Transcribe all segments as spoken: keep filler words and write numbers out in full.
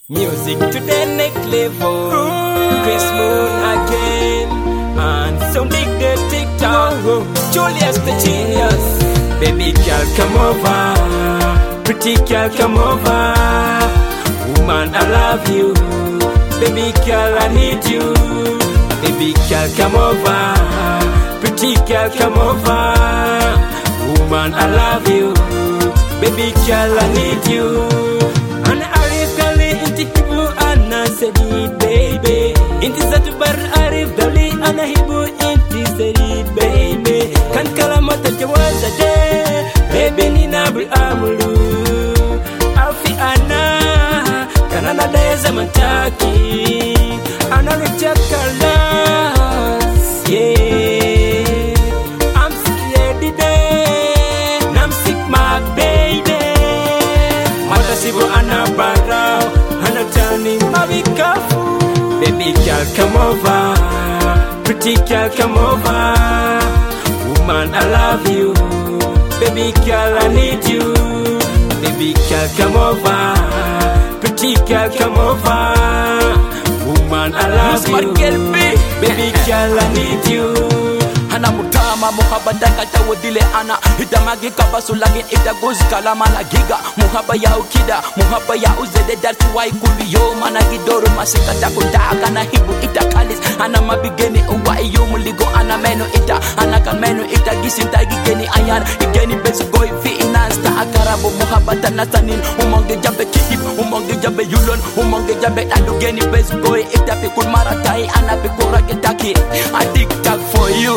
Music to the next level. Chris Moon again. And some big the TikTok. Julius the genius. Baby girl, come over. Pretty girl, come over. Woman, I love you. Baby girl, I need you. Baby girl, come over. Pretty girl, come over. Woman, I love you. Baby girl, I need you. And Arif Dali inti hibu ana sedid baby. Inti satu bar Arif Dali ana hibu inti sedid baby. Kan kalamata jawaza de baby ni nabi amulu. Alfi ana kanana de zamantaki. Ana reject colors, yeah. I'm sick lady day. I'm sick my baby. Matasibo ana barao, ana tani mabikafu. Baby girl, come over. Pretty girl, come over. Woman, I love you. Baby girl, I need you. Baby girl, come over. Pretty girl, come over. Woman, I love you. Baby girl, I need you. Ana mutama muhabada kata wadile ana hidamagi kabasu lagin itaguz kalama na giga muhaba ya ukida muhaba ya uzede dartu wai kuliyo mana gidoru masikata kutaka na hibu itakalis ana mabigeni uwai yumuligo ana meno ita ana kan meno ita gisinta gigeni ayan igeni besu goi fi inasta akarabu muhabata nasanin umonge jambe kitip umonge jambe yulon umonge jambe adugeni besu goi ita pikul maratai ana pikura kitaki I dig tag for you.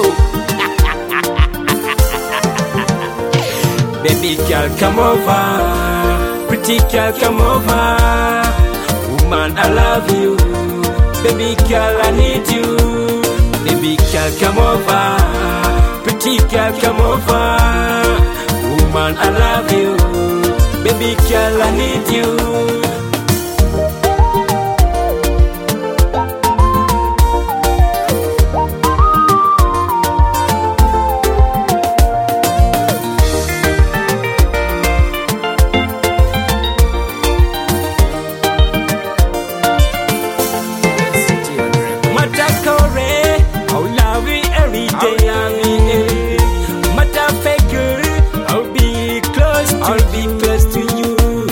Baby girl, come over. Pretty girl, come over. Woman, I love you. Baby girl, I need you. Baby girl, come over. Pretty girl, come over. Woman, I love you. Baby girl, I need you. I'll be close to you.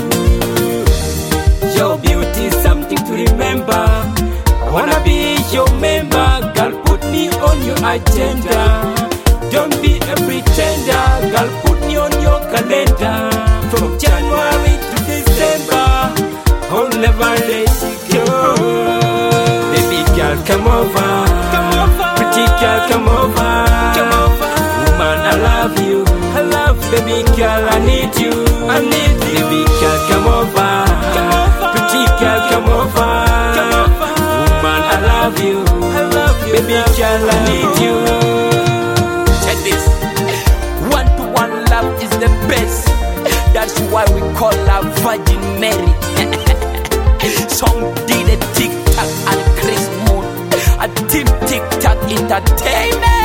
Your beauty is something to remember. I wanna be your member. Girl, put me on your agenda. Don't be a pretender. Girl, put me on your calendar. From January to December, I'll never let you go. Baby girl, come over. Come over. Pretty girl, come over. Come over. Woman, I love you. I love you. Baby girl, I need you. I need you. Baby girl, come over. Come over. Pretty girl, come over. Come over. Woman, I love you. I love you. Baby girl, I need you. Check this. One to one love is the best. That's why we call her Virgin Mary. Song did a TikTok and Chris Moon. A team TikTok entertainment.